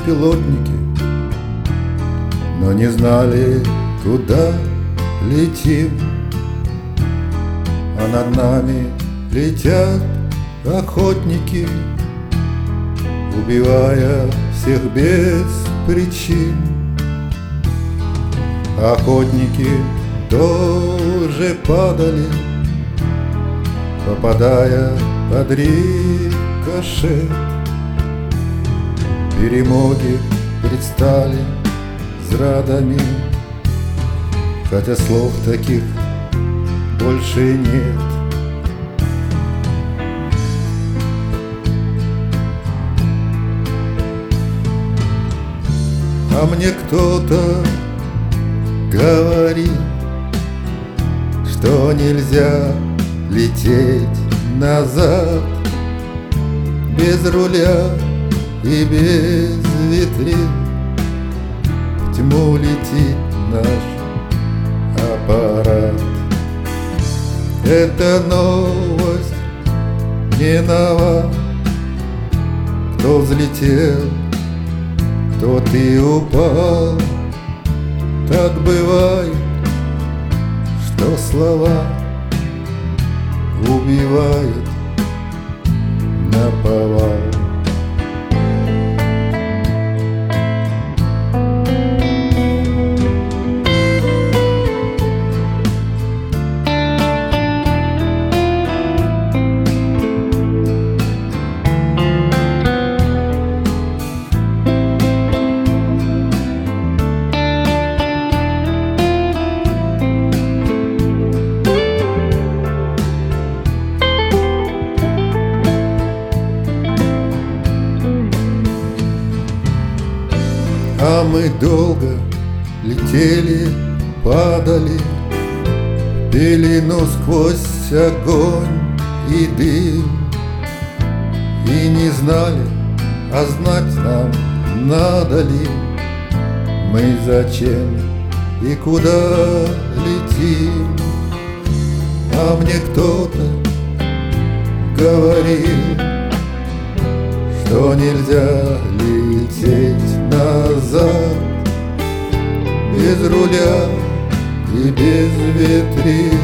беспилотники, но не знали, куда летим. А над нами летят охотники, убивая всех без причин. Охотники тоже падали, попадая под рикошет. Перемоги предстали зрадами, хотя слов таких больше нет. А мне кто-то говорит, что нельзя лететь назад без руля и без витрин. В тьму летит наш аппарат. Эта новость не нова. Кто взлетел, тот и упал. Так бывает, что слова убивают наповал. А мы долго летели, падали, пелену сквозь огонь и дым. И не знали, а знать нам надо ли, мы зачем и куда летим. А мне кто-то говорил, что нельзя лететь назад без руля и без ветрил.